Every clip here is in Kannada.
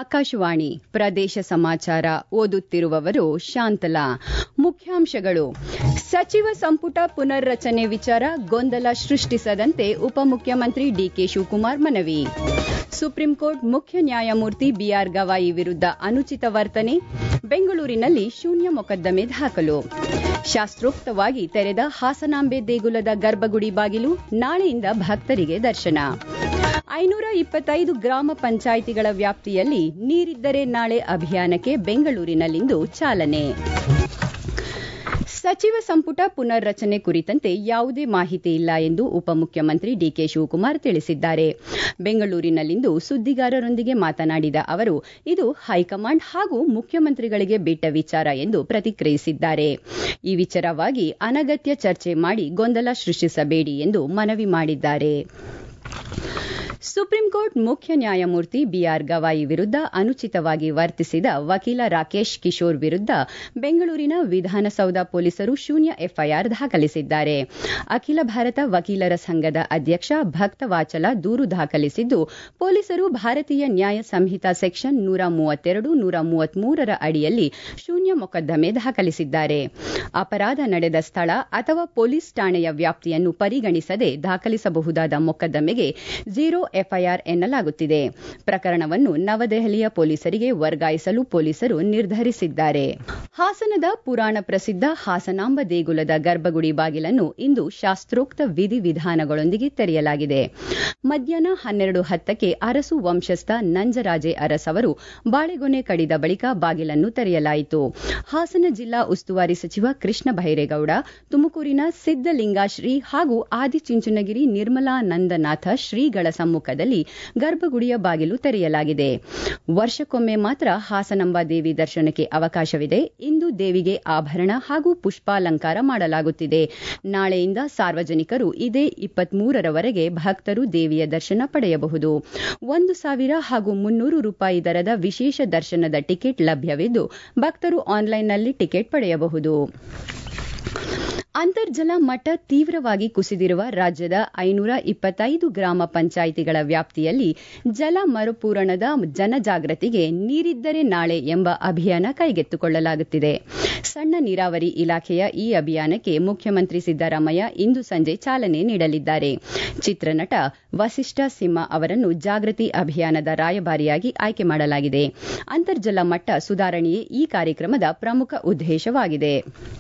ಆಕಾಶವಾಣಿ ಪ್ರದೇಶ ಸಮಾಚಾರ ಓದುತ್ತಿರುವವರು ಶಾಂತಲಾ. ಮುಖ್ಯಾಂಶಗಳು: ಸಚಿವ ಸಂಪುಟ ಪುನರ್ರಚನೆ ವಿಚಾರ ಗೊಂದಲ ಸೃಷ್ಟಿಸದಂತೆ ಉಪಮುಖ್ಯಮಂತ್ರಿ ಡಿಕೆ ಶಿವಕುಮಾರ್ ಮನವಿ. ಸುಪ್ರೀಂ ಕೋರ್ಟ್ ಮುಖ್ಯ ನ್ಯಾಯಮೂರ್ತಿ ಬಿಆರ್ ಗವಾಯಿ ವಿರುದ್ಧ ಅನುಚಿತ ವರ್ತನೆ, ಬೆಂಗಳೂರಿನಲ್ಲಿ ಶೂನ್ಯ ಮೊಕದ್ದಮೆ ದಾಖಲು. ಶಾಸ್ತ್ರೋಕ್ತವಾಗಿ ತೆರೆದ ಹಾಸನಾಂಬೆ ದೇಗುಲದ ಗರ್ಭಗುಡಿ ಬಾಗಿಲು, ನಾಳೆಯಿಂದ ಭಕ್ತರಿಗೆ ದರ್ಶನ. 525 ಗ್ರಾಮ ಪಂಚಾಯಿತಿಗಳ ವ್ಯಾಪ್ತಿಯಲ್ಲಿ ನೀರಿದ್ದರೆ ನಾಳೆ ಅಭಿಯಾನಕ್ಕೆ ಬೆಂಗಳೂರಿನಲ್ಲಿಂದು ಚಾಲನೆ. ಸಚಿವ ಸಂಪುಟ ಪುನರ್ರಚನೆ ಕುರಿತಂತೆ ಯಾವುದೇ ಮಾಹಿತಿ ಇಲ್ಲ ಎಂದು ಉಪಮುಖ್ಯಮಂತ್ರಿ ಡಿಕೆ ಶಿವಕುಮಾರ್ ತಿಳಿಸಿದ್ದಾರೆ. ಬೆಂಗಳೂರಿನಲ್ಲಿಂದು ಸುದ್ದಿಗಾರರೊಂದಿಗೆ ಮಾತನಾಡಿದ ಅವರು, ಇದು ಹೈಕಮಾಂಡ್ ಹಾಗೂ ಮುಖ್ಯಮಂತ್ರಿಗಳಿಗೆ ಬಿಟ್ಟ ವಿಚಾರ ಎಂದು ಪ್ರತಿಕ್ರಿಯಿಸಿದ್ದಾರೆ. ಈ ವಿಚಾರವಾಗಿ ಅನಗತ್ಯ ಚರ್ಚೆ ಮಾಡಿ ಗೊಂದಲ ಸೃಷ್ಟಿಸಬೇಡಿ ಎಂದು ಮನವಿ ಮಾಡಿದ್ದಾರೆ. ಸುಪ್ರೀಂ ಕೋರ್ಟ್ ಮುಖ್ಯ ನ್ಯಾಯಮೂರ್ತಿ ಬಿಆರ್ ಗವಾಯಿ ವಿರುದ್ಧ ಅನುಚಿತವಾಗಿ ವರ್ತಿಸಿದ ವಕೀಲ ರಾಕೇಶ್ ಕಿಶೋರ್ ವಿರುದ್ಧ ಬೆಂಗಳೂರಿನ ವಿಧಾನಸೌಧ ಪೊಲೀಸರು ಶೂನ್ಯ ಎಫ್ಐಆರ್ ದಾಖಲಿಸಿದ್ದಾರೆ. ಅಖಿಲ ಭಾರತ ವಕೀಲರ ಸಂಘದ ಅಧ್ಯಕ್ಷ ಭಕ್ತವಾಚಲ ದೂರು ದಾಖಲಿಸಿದ್ದು, ಪೊಲೀಸರು ಭಾರತೀಯ ನ್ಯಾಯ ಸಂಹಿತಾ ಸೆಕ್ಷನ್ 132, 133ರ ಅಡಿಯಲ್ಲಿ ಶೂನ್ಯ ಮೊಕದ್ದಮೆ ದಾಖಲಿಸಿದ್ದಾರೆ. ಅಪರಾಧ ನಡೆದ ಸ್ಥಳ ಅಥವಾ ಪೊಲೀಸ್ ಠಾಣೆಯ ವ್ಯಾಪ್ತಿಯನ್ನು ಪರಿಗಣಿಸದೆ ದಾಖಲಿಸಬಹುದಾದ ಮೊಕದ್ದಮೆಗೆ 0 ಎಫ್ಐಆರ್ ಎನ್ನಲಾಗುತ್ತಿದೆ. ಪ್ರಕರಣವನ್ನು ನವದೆಹಲಿಯ ಪೊಲೀಸರಿಗೆ ವರ್ಗಾಯಿಸಲು ಪೊಲೀಸರು ನಿರ್ಧರಿಸಿದ್ದಾರೆ. ಹಾಸನದ ಪುರಾಣ ಪ್ರಸಿದ್ಧ ಹಾಸನಾಂಬ ದೇಗುಲದ ಗರ್ಭಗುಡಿ ಬಾಗಿಲನ್ನು ಇಂದು ಶಾಸ್ತ್ರೋಕ್ತ ವಿಧಿವಿಧಾನಗಳೊಂದಿಗೆ ತೆರೆಯಲಾಗಿದೆ. ಮಧ್ಯಾಹ್ನ 12:10ಕ್ಕೆ ಅರಸು ವಂಶಸ್ಥ ನಂಜರಾಜೆ ಅರಸ್ ಅವರು ಬಾಳೆಗೊನೆ ಕಡಿದ ಬಳಿಕ ಬಾಗಿಲನ್ನು ತೆರೆಯಲಾಯಿತು. ಹಾಸನ ಜಿಲ್ಲಾ ಉಸ್ತುವಾರಿ ಸಚಿವ ಕೃಷ್ಣ ಬೈರೇಗೌಡ, ತುಮಕೂರಿನ ಸಿದ್ದಲಿಂಗಾಶ್ರೀ ಹಾಗೂ ಆದಿಚುಂಚನಗಿರಿ ನಿರ್ಮಲಾನಂದನಾಥ ಶ್ರೀಗಳ ಸಮ್ಮುಖದಲ್ಲಿ ಗರ್ಭಗುಡಿಯ ಬಾಗಿಲು ತೆರೆಯಲಾಗಿದೆ. ವರ್ಷಕ್ಕೊಮ್ಮೆ ಮಾತ್ರ ಹಾಸನಾಂಬ ದೇವಿ ದರ್ಶನಕ್ಕೆ ಅವಕಾಶವಿದೆ. ಇಂದು ದೇವಿಗೆ ಆಭರಣ ಹಾಗೂ ಪುಷ್ಪಾಲಂಕಾರ ಮಾಡಲಾಗುತ್ತಿದೆ. ನಾಳೆಯಿಂದ ಸಾರ್ವಜನಿಕರು ಇದೇ 23ರವರೆಗೆ ಭಕ್ತರು ದೇವಿಯ ದರ್ಶನ ಪಡೆಯಬಹುದು. 1,000 ಹಾಗೂ 300 ರೂಪಾಯಿ ದರದ ವಿಶೇಷ ದರ್ಶನದ ಟಿಕೆಟ್ ಲಭ್ಯವಿದ್ದು, ಭಕ್ತರು ಆನ್ಲೈನ್ನಲ್ಲಿ ಟಿಕೆಟ್ ಪಡೆಯಬಹುದು. ಅಂತರ್ಜಲ ಮಟ್ಟ ತೀವ್ರವಾಗಿ ಕುಸಿದಿರುವ ರಾಜ್ಯದ 525 ಗ್ರಾಮ ಪಂಚಾಯಿತಿಗಳ ವ್ಯಾಪ್ತಿಯಲ್ಲಿ ಜಲ ಮರುಪೂರಣದ ಜನಜಾಗೃತಿಗೆ ನೀರಿದ್ದರೆ ನಾಳೆ ಎಂಬ ಅಭಿಯಾನ ಕೈಗೆತ್ತಿಕೊಳ್ಳಲಾಗುತ್ತಿದೆ. ಸಣ್ಣ ನೀರಾವರಿ ಇಲಾಖೆಯ ಈ ಅಭಿಯಾನಕ್ಕೆ ಮುಖ್ಯಮಂತ್ರಿ ಸಿದ್ದರಾಮಯ್ಯ ಇಂದು ಸಂಜೆ ಚಾಲನೆ ನೀಡಲಿದ್ದಾರೆ. ಚಿತ್ರನಟ ವಸಿಷ್ಠ ಸಿಂಹ ಅವರನ್ನು ಜಾಗೃತಿ ಅಭಿಯಾನದ ರಾಯಭಾರಿಯಾಗಿ ಆಯ್ಕೆ ಮಾಡಲಾಗಿದೆ. ಅಂತರ್ಜಲ ಮಟ್ಟ ಸುಧಾರಣೆಯೇ ಈ ಕಾರ್ಯಕ್ರಮದ ಪ್ರಮುಖ ಉದ್ದೇಶವಾಗಿದೆ.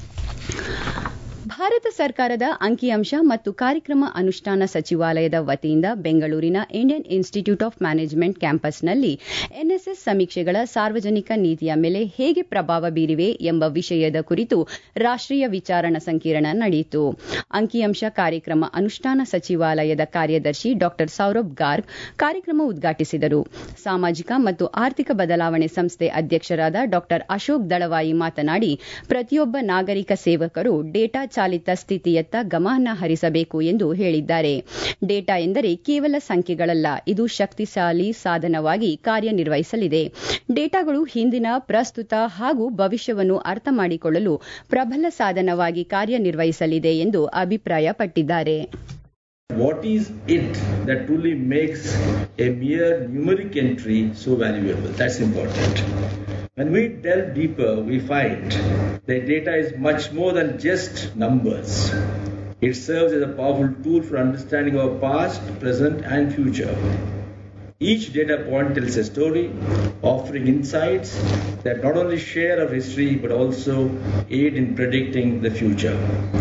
ಭಾರತ ಸರ್ಕಾರದ ಅಂಕಿಅಂಶ ಮತ್ತು ಕಾರ್ಯಕ್ರಮ ಅನುಷ್ಠಾನ ಸಚಿವಾಲಯದ ವತಿಯಿಂದ ಬೆಂಗಳೂರಿನ ಇಂಡಿಯನ್ ಇನ್ಸ್ಟಿಟ್ಯೂಟ್ ಆಫ್ ಮ್ಯಾನೇಜ್ಮೆಂಟ್ ಕ್ಯಾಂಪಸ್ನಲ್ಲಿ ಎನ್ಎಸ್ಎಸ್ ಸಮೀಕ್ಷೆಗಳ ಸಾರ್ವಜನಿಕ ನೀತಿಯ ಮೇಲೆ ಹೇಗೆ ಪ್ರಭಾವ ಬೀರಿವೆ ಎಂಬ ವಿಷಯದ ಕುರಿತು ರಾಷ್ಟ್ರೀಯ ವಿಚಾರಣಾ ಸಂಕಿರಣ ನಡೆಯಿತು. ಅಂಕಿಅಂಶ ಕಾರ್ಯಕ್ರಮ ಅನುಷ್ಠಾನ ಸಚಿವಾಲಯದ ಕಾರ್ಯದರ್ಶಿ ಡಾ ಸೌರಭ್ ಗಾರ್ಗ್ ಕಾರ್ಯಕ್ರಮ ಉದ್ಘಾಟಿಸಿದರು. ಸಾಮಾಜಿಕ ಮತ್ತು ಆರ್ಥಿಕ ಬದಲಾವಣೆ ಸಂಸ್ಥೆ ಅಧ್ಯಕ್ಷರಾದ ಡಾ ಅಶೋಕ್ ದಳವಾಯಿ ಮಾತನಾಡಿ, ಪ್ರತಿಯೊಬ್ಬ ನಾಗರಿಕ ಸೇವಕರು ಡೇಟಾ ಚಾಲಿತ ಸ್ಥಿತಿಯತ್ತ ಗಮನ ಹರಿಸಬೇಕು ಎಂದು ಹೇಳಿದ್ದಾರೆ. ಡೇಟಾ ಎಂದರೆ ಕೇವಲ ಸಂಖ್ಯೆಗಳಲ್ಲ, ಇದು ಶಕ್ತಿಶಾಲಿ ಸಾಧನವಾಗಿ ಕಾರ್ಯನಿರ್ವಹಿಸಲಿದೆ. ಡೇಟಾಗಳು ಹಿಂದಿನ, ಪ್ರಸ್ತುತ ಹಾಗೂ ಭವಿಷ್ಯವನ್ನು ಅರ್ಥ ಮಾಡಿಕೊಳ್ಳಲು ಪ್ರಬಲ ಸಾಧನವಾಗಿ ಕಾರ್ಯನಿರ್ವಹಿಸಲಿದೆ ಎಂದು ಅಭಿಪ್ರಾಯಪಟ್ಟಿದ್ದಾರೆ. What is it that truly makes a mere numeric entry so valuable? That's important. When we delve deeper, we find that data is much more than just numbers. It serves as a powerful tool for understanding our past, present, and future. Each data point tells a story, offering insights that not only share our history but also aid in predicting the future.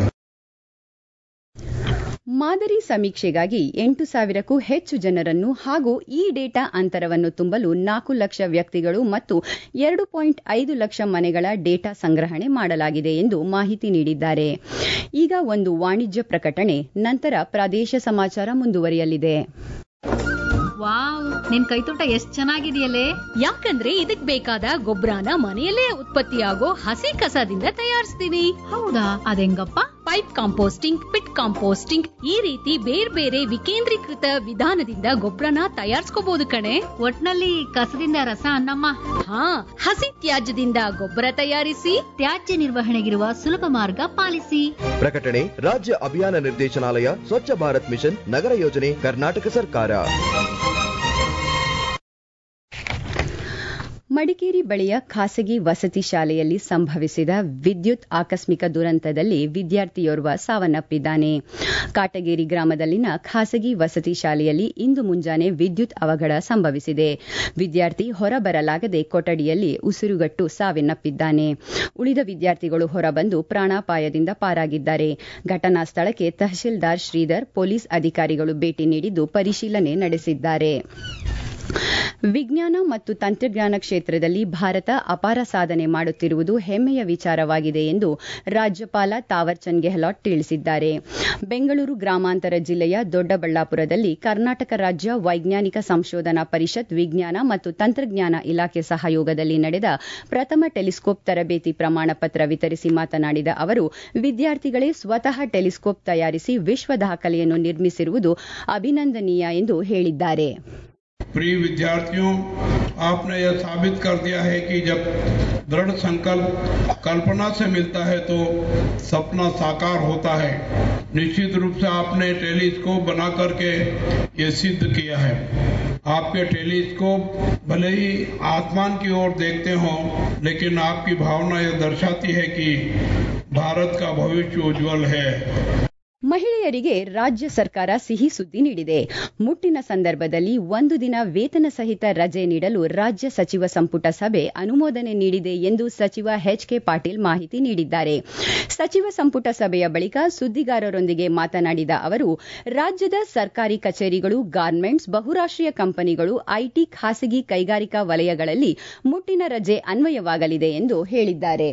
ಮಾದರಿ ಸಮೀಕ್ಷೆಗಾಗಿ 8,000ಕ್ಕೂ ಹೆಚ್ಚು ಜನರನ್ನು ಹಾಗೂ ಈ ಡೇಟಾ ಅಂತರವನ್ನು ತುಂಬಲು 4 ಲಕ್ಷ ವ್ಯಕ್ತಿಗಳು ಮತ್ತು 2.5 ಲಕ್ಷ ಮನೆಗಳ ಡೇಟಾ ಸಂಗ್ರಹಣೆ ಮಾಡಲಾಗಿದೆ ಎಂದು ಮಾಹಿತಿ ನೀಡಿದ್ದಾರೆ. ಈಗ ಒಂದು ವಾಣಿಜ್ಯ ಪ್ರಕಟಣೆ, ನಂತರ ಪ್ರದೇಶ ಸಮಾಚಾರ ಮುಂದುವರಿಯಲಿದೆ. ವಾವ್, ನಿನ್ ಕೈತೋಟ ಎಷ್ಟ್ ಚೆನ್ನಾಗಿದೆಯಲ್ಲೇ. ಯಾಕಂದ್ರೆ ಇದಕ್ ಬೇಕಾದ ಗೊಬ್ಬರನ ಮನೆಯಲ್ಲೇ ಉತ್ಪತ್ತಿಯಾಗೋ ಹಸಿ ಕಸದಿಂದ ತಯಾರಿಸ್ತೀನಿ. ಹೌದಾ, ಅದೆಂಗಪ್ಪ? ಪೈಪ್ ಕಾಂಪೋಸ್ಟಿಂಗ್, ಪಿಟ್ ಕಾಂಪೋಸ್ಟಿಂಗ್, ಈ ರೀತಿ ಬೇರೆ ಬೇರೆ ವಿಕೇಂದ್ರೀಕೃತ ವಿಧಾನದಿಂದ ಗೊಬ್ಬರನ ತಯಾರಿಸ್ಕೋಬಹುದು ಕಣೆ. ಒಟ್ನಲ್ಲಿ ಕಸದಿಂದ ರಸ ಅನ್ನಮ್ಮ. ಹಾ, ಹಸಿ ತ್ಯಾಜ್ಯದಿಂದ ಗೊಬ್ಬರ ತಯಾರಿಸಿ ತ್ಯಾಜ್ಯ ನಿರ್ವಹಣೆಗಿರುವ ಸುಲಭ ಮಾರ್ಗ ಪಾಲಿಸಿ. ಪ್ರಕಟಣೆ ರಾಜ್ಯ ಅಭಿಯಾನ ನಿರ್ದೇಶನಾಲಯ, ಸ್ವಚ್ಛ ಭಾರತ್ ಮಿಷನ್, ನಗರ ಯೋಜನೆ, ಕರ್ನಾಟಕ ಸರ್ಕಾರ. ಮಡಿಕೇರಿ ಬಳಿಯ ಖಾಸಗಿ ವಸತಿ ಶಾಲೆಯಲ್ಲಿ ಸಂಭವಿಸಿದ ವಿದ್ಯುತ್ ಆಕಸ್ಮಿಕ ದುರಂತದಲ್ಲಿ ವಿದ್ಯಾರ್ಥಿಯೋರ್ವ ಸಾವನ್ನಪ್ಪಿದ್ದಾನೆ. ಕಾಟಗೇರಿ ಗ್ರಾಮದಲ್ಲಿನ ಖಾಸಗಿ ವಸತಿ ಶಾಲೆಯಲ್ಲಿ ಇಂದು ಮುಂಜಾನೆ ವಿದ್ಯುತ್ ಅವಘಡ ಸಂಭವಿಸಿದೆ. ವಿದ್ಯಾರ್ಥಿ ಹೊರಬರಲಾಗದೆ ಕೊಠಡಿಯಲ್ಲಿ ಉಸಿರುಗಟ್ಟು ಸಾವನ್ನಪ್ಪಿದ್ದಾನೆ. ಉಳಿದ ವಿದ್ಯಾರ್ಥಿಗಳು ಹೊರಬಂದು ಪ್ರಾಣಾಪಾಯದಿಂದ ಪಾರಾಗಿದ್ದಾರೆ. ಘಟನಾ ಸ್ಥಳಕ್ಕೆ ತಹಶೀಲ್ದಾರ್ ಶ್ರೀಧರ್, ಪೊಲೀಸ್ ಅಧಿಕಾರಿಗಳು ಭೇಟಿ ನೀಡಿದ್ದು ಪರಿಶೀಲನೆ ನಡೆಸಿದ್ದಾರೆ. ವಿಜ್ಞಾನ ಮತ್ತು ತಂತ್ರಜ್ಞಾನ ಕ್ಷೇತ್ರದಲ್ಲಿ ಭಾರತ ಅಪಾರ ಸಾಧನೆ ಮಾಡುತ್ತಿರುವುದು ಹೆಮ್ಮೆಯ ವಿಚಾರವಾಗಿದೆ ಎಂದು ರಾಜ್ಯಪಾಲ ತಾವರ್ಚಂದ್ ಗೆಹ್ಲೋಟ್ ತಿಳಿಸಿದ್ದಾರೆ. ಬೆಂಗಳೂರು ಗ್ರಾಮಾಂತರ ಜಿಲ್ಲೆಯ ದೊಡ್ಡಬಳ್ಳಾಪುರದಲ್ಲಿ ಕರ್ನಾಟಕ ರಾಜ್ಯ ವೈಜ್ಞಾನಿಕ ಸಂಶೋಧನಾ ಪರಿಷತ್ ವಿಜ್ಞಾನ ಮತ್ತು ತಂತ್ರಜ್ಞಾನ ಇಲಾಖೆ ಸಹಯೋಗದಲ್ಲಿ ನಡೆದ ಪ್ರಥಮ ಟೆಲಿಸ್ಕೋಪ್ ತರಬೇತಿ ಪ್ರಮಾಣ ಪತ್ರ ವಿತರಿಸಿ ಮಾತನಾಡಿದ ಅವರು, ವಿದ್ಯಾರ್ಥಿಗಳೇ ಸ್ವತಃ ಟೆಲಿಸ್ಕೋಪ್ ತಯಾರಿಸಿ ವಿಶ್ವ ದಾಖಲೆಯನ್ನು ನಿರ್ಮಿಸಿರುವುದು ಅಭಿನಂದನೀಯ ಎಂದು ಹೇಳಿದ್ದಾರೆ. प्रिय विद्यार्थियों, आपने यह साबित कर दिया है कि जब दृढ़ संकल्प कल्पना से मिलता है तो सपना साकार होता है. निश्चित रूप से आपने टेलीस्कोप बना करके ये सिद्ध किया है. आपके टेलीस्कोप भले ही आसमान की ओर देखते हो, लेकिन आपकी भावना यह दर्शाती है कि भारत का भविष्य उज्जवल है. ಮಹಿಳೆಯರಿಗೆ ರಾಜ್ಯ ಸರ್ಕಾರ ಸಿಹಿ ಸುದ್ದಿ ನೀಡಿದೆ. ಮುಟ್ಟಿನ ಸಂದರ್ಭದಲ್ಲಿ 1 ದಿನ ವೇತನ ಸಹಿತ ರಜೆ ನೀಡಲು ರಾಜ್ಯ ಸಚಿವ ಸಂಪುಟ ಸಭೆ ಅನುಮೋದನೆ ನೀಡಿದೆ ಎಂದು ಸಚಿವ ಎಚ್.ಕೆ. ಪಾಟೀಲ್ ಮಾಹಿತಿ ನೀಡಿದ್ದಾರೆ. ಸಚಿವ ಸಂಪುಟ ಸಭೆಯ ಬಳಿಕ ಸುದ್ದಿಗಾರರೊಂದಿಗೆ ಮಾತನಾಡಿದ ಅವರು, ರಾಜ್ಯದ ಸರ್ಕಾರಿ ಕಚೇರಿಗಳು, ಗಾರ್ಮೆಂಟ್ಸ್, ಬಹುರಾಷ್ಟ್ರೀಯ ಕಂಪನಿಗಳು, ಐಟಿ, ಖಾಸಗಿ ಕೈಗಾರಿಕಾ ವಲಯಗಳಲ್ಲಿ ಮುಟ್ಟಿನ ರಜೆ ಅನ್ವಯವಾಗಲಿದೆ ಎಂದು ಹೇಳಿದ್ದಾರೆ.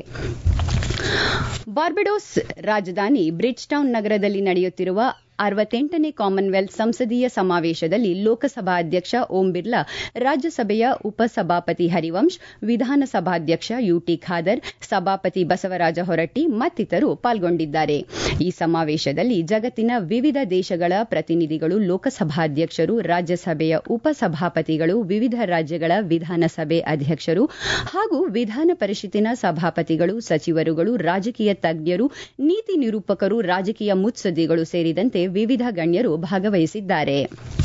ಬಾರ್ಬಡೋಸ್ ರಾಜಧಾನಿ ಬ್ರಿಡ್ಜ್ಟೌನ್ ನಗರದಲ್ಲಿ ನಡೆಯುತ್ತಿರುವ 68ನೇ ಕಾಮನ್ವೆಲ್ತ್ ಸಂಸದೀಯ ಸಮಾವೇಶದಲ್ಲಿ ಲೋಕಸಭಾ ಅಧ್ಯಕ್ಷ ಓಂ ಬಿರ್ಲಾ, ರಾಜ್ಯಸಭೆಯ ಉಪಸಭಾಪತಿ ಹರಿವಂಶ್, ವಿಧಾನಸಭಾಧ್ಯಕ್ಷ ಯುಟಿ ಖಾದರ್, ಸಭಾಪತಿ ಬಸವರಾಜ ಹೊರಟ್ಟಿ ಮತ್ತಿತರರು ಪಾಲ್ಗೊಂಡಿದ್ದಾರೆ. ಈ ಸಮಾವೇಶದಲ್ಲಿ ಜಗತ್ತಿನ ವಿವಿಧ ದೇಶಗಳ ಪ್ರತಿನಿಧಿಗಳು, ಲೋಕಸಭಾಧ್ಯಕ್ಷರು, ರಾಜ್ಯಸಭೆಯ ಉಪಸಭಾಪತಿಗಳು, ವಿವಿಧ ರಾಜ್ಯಗಳ ವಿಧಾನಸಭೆ ಅಧ್ಯಕ್ಷರು ಹಾಗೂ ವಿಧಾನ ಪರಿಷತ್ತಿನ ಸಭಾಪತಿಗಳು, ಸಚಿವರುಗಳು, ರಾಜಕೀಯ ತಜ್ಞರು, ನೀತಿ ನಿರೂಪಕರು, ರಾಜಕೀಯ ಮುತ್ಸದ್ದಿಗಳು ಸೇರಿದಂತೆ ವಿವಿಧ ಗಣ್ಯರು ಭಾಗವಹಿಸಿದ್ದಾರೆ.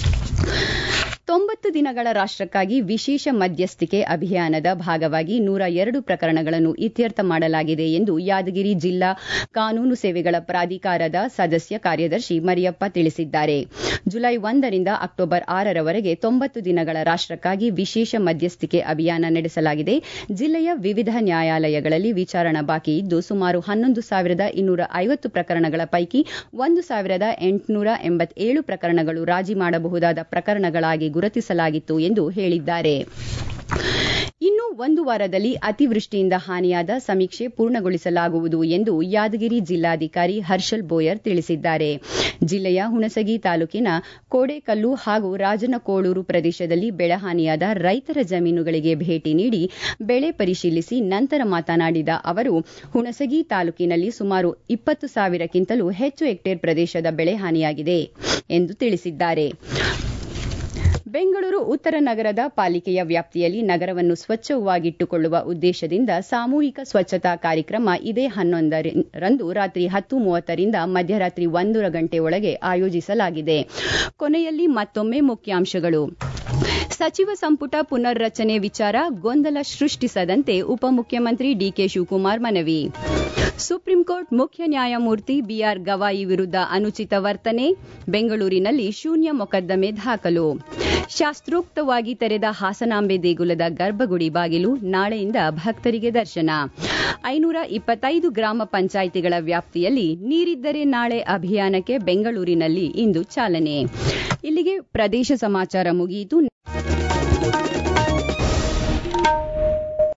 90 ದಿನಗಳ ರಾಷ್ಟ್ರಕ್ಕಾಗಿ ವಿಶೇಷ ಮಧ್ಯಸ್ಥಿಕೆ ಅಭಿಯಾನದ ಭಾಗವಾಗಿ 102 ಪ್ರಕರಣಗಳನ್ನು ಇತ್ಯರ್ಥ ಮಾಡಲಾಗಿದೆ ಎಂದು ಯಾದಗಿರಿ ಜಿಲ್ಲಾ ಕಾನೂನು ಸೇವೆಗಳ ಪ್ರಾಧಿಕಾರದ ಸದಸ್ಯ ಕಾರ್ಯದರ್ಶಿ ಮರಿಯಪ್ಪ ತಿಳಿಸಿದ್ದಾರೆ. ಜುಲೈ 1 ರಿಂದ ಅಕ್ಟೋಬರ್ 6 ರವರೆಗೆ 90 ದಿನಗಳ ರಾಷ್ಟ್ರಕ್ಕಾಗಿ ವಿಶೇಷ ಮಧ್ಯಸ್ಥಿಕೆ ಅಭಿಯಾನ ನಡೆಸಲಾಗಿದೆ. ಜಿಲ್ಲೆಯ ವಿವಿಧ ನ್ಯಾಯಾಲಯಗಳಲ್ಲಿ ವಿಚಾರಣಾ ಬಾಕಿ ಇದ್ದು ಸುಮಾರು 11,250 ಪ್ರಕರಣಗಳ ಪೈಕಿ 1,887 ಪ್ರಕರಣಗಳು ರಾಜಿ ಮಾಡಬಹುದಾದ ಪ್ರಕರಣಗಳಾಗಿ ಗುರುತಿಸಲಾಗಿತ್ತು ಎಂದು ಹೇಳಿದ್ದಾರೆ. ಇನ್ನು 1 ವಾರದಲ್ಲಿ ಅತಿವೃಷ್ಟಿಯಿಂದ ಹಾನಿಯಾದ ಸಮೀಕ್ಷೆ ಪೂರ್ಣಗೊಳಿಸಲಾಗುವುದು ಎಂದು ಯಾದಗಿರಿ ಜಿಲ್ಲಾಧಿಕಾರಿ ಹರ್ಷಲ್ ಬೋಯರ್ ತಿಳಿಸಿದ್ದಾರೆ. ಜಿಲ್ಲೆಯ ಹುಣಸಗಿ ತಾಲೂಕಿನ ಕೋಡೇಕಲ್ಲು ಹಾಗೂ ರಾಜನಕೋಳೂರು ಪ್ರದೇಶದಲ್ಲಿ ಬೆಳೆಹಾನಿಯಾದ ರೈತರ ಜಮೀನುಗಳಿಗೆ ಭೇಟಿ ನೀಡಿ ಬೆಳೆ ಪರಿಶೀಲಿಸಿ ನಂತರ ಮಾತನಾಡಿದ ಅವರು, ಹುಣಸಗಿ ತಾಲೂಕಿನಲ್ಲಿ ಸುಮಾರು 20,000ಕ್ಕಿಂತಲೂ ಹೆಚ್ಚು ಹೆಕ್ಟೇರ್ ಪ್ರದೇಶದ ಬೆಳೆ ಹಾನಿಯಾಗಿದೆ ಎಂದು ತಿಳಿಸಿದ್ದಾರೆ. ಬೆಂಗಳೂರು ಉತ್ತರ ನಗರದ ಪಾಲಿಕೆಯ ವ್ಯಾಪ್ತಿಯಲ್ಲಿ ನಗರವನ್ನು ಸ್ವಚ್ಛವಾಗಿಟ್ಟುಕೊಳ್ಳುವ ಉದ್ದೇಶದಿಂದ ಸಾಮೂಹಿಕ ಸ್ವಚ್ಛತಾ ಕಾರ್ಯಕ್ರಮ ಇದೇ 11ರಂದು ರಾತ್ರಿ 10:30 ರಿಂದ ಮಧ್ಯರಾತ್ರಿ 1 ಗಂಟೆ ಒಳಗೆ ಆಯೋಜಿಸಲಾಗಿದೆ. ಕೊನೆಯಲ್ಲಿ ಮತ್ತೊಮ್ಮೆ ಮುಖ್ಯಾಂಶಗಳು. ಸಚಿವ ಸಂಪುಟ ಪುನರ್ರಚನೆ ವಿಚಾರ ಗೊಂದಲ ಸೃಷ್ಟಿಸದಂತೆ ಉಪಮುಖ್ಯಮಂತ್ರಿ ಡಿಕೆ ಶಿವಕುಮಾರ್ ಮನವಿ. ಸುಪ್ರೀಂ ಕೋರ್ಟ್ ಮುಖ್ಯ ನ್ಯಾಯಮೂರ್ತಿ ಬಿಆರ್ ಗವಾಯಿ ವಿರುದ್ಧ ಅನುಚಿತ ವರ್ತನೆ, ಬೆಂಗಳೂರಿನಲ್ಲಿ ಶೂನ್ಯ ಮೊಕದ್ದಮೆ ದಾಖಲು. ಶಾಸ್ತ್ರೋಕ್ತವಾಗಿ ತೆರೆದ ಹಾಸನಾಂಬೆ ದೇಗುಲದ ಗರ್ಭಗುಡಿ ಬಾಗಿಲು, ನಾಳೆಯಿಂದ ಭಕ್ತರಿಗೆ ದರ್ಶನ. 525 ಗ್ರಾಮ ಪಂಚಾಯಿತಿಗಳ ವ್ಯಾಪ್ತಿಯಲ್ಲಿ ನೀರಿದ್ದರೆ ನಾಳೆ ಅಭಿಯಾನಕ್ಕೆ ಬೆಂಗಳೂರಿನಲ್ಲಿ ಇಂದು ಚಾಲನೆ. ಇಲ್ಲಿಗೆ ಪ್ರದೇಶ ಸಮಾಚಾರ ಮುಗಿಯಿತು.